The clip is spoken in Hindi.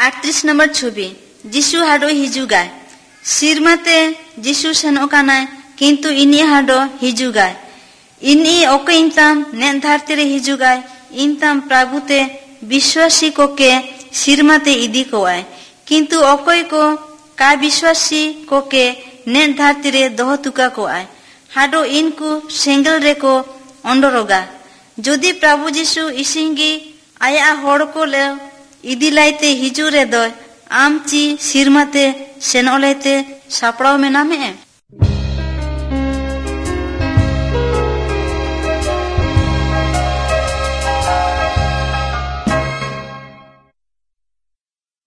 38 नंबर छवि जिसु हाडो हिजुगाय सिरमाते जिसु सेनोकानाय किंतु इनी हाडो हिजुगाय इनी ओके इंताम नेन धरती रे हिजुगाय इंताम प्रभुते विश्वासी को के सिरमाते इदी को आय किंतु ओकोय को का विश्वासी को के नेन धरती रे दोहतुका को आय हाडो इनको सेंगल रे को अंडरोगा जोदी प्रभु जिसु इसिंगी आया होड़ को ले इदी लाइते हिजू रे दो आम ची सिरमाते सेनोलेते सापड़ाव में नामे